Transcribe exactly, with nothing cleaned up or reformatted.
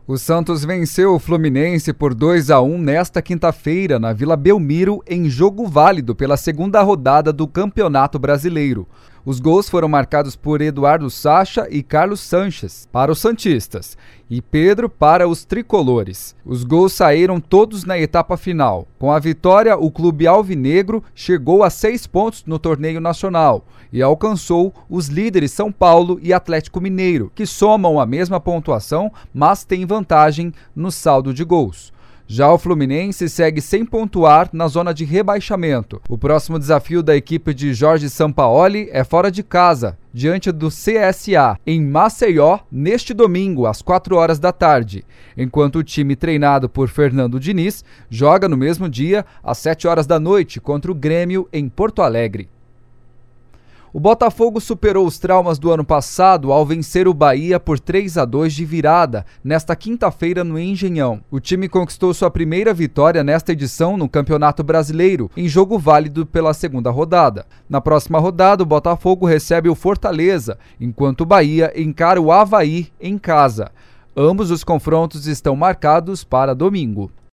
O Santos venceu o Fluminense por dois a um nesta quinta-feira na Vila Belmiro em jogo válido pela segunda rodada do Campeonato Brasileiro. Os gols foram marcados por Eduardo Sacha e Carlos Sanches para os santistas e Pedro para os tricolores. Os gols saíram todos na etapa final. Com a vitória, o clube alvinegro chegou a seis pontos no torneio nacional e alcançou os líderes São Paulo e Atlético Mineiro, que somam a mesma pontuação, mas têm vantagem no saldo de gols. Já o Fluminense segue sem pontuar na zona de rebaixamento. O próximo desafio da equipe de Jorge Sampaoli é fora de casa, diante do C S A, em Maceió, neste domingo, às quatro horas da tarde, enquanto o time treinado por Fernando Diniz joga no mesmo dia, às sete horas da noite, contra o Grêmio, em Porto Alegre. O Botafogo superou os traumas do ano passado ao vencer o Bahia por três a dois de virada, nesta quinta-feira no Engenhão. O time conquistou sua primeira vitória nesta edição no Campeonato Brasileiro, em jogo válido pela segunda rodada. Na próxima rodada, o Botafogo recebe o Fortaleza, enquanto o Bahia encara o Avaí em casa. Ambos os confrontos estão marcados para domingo.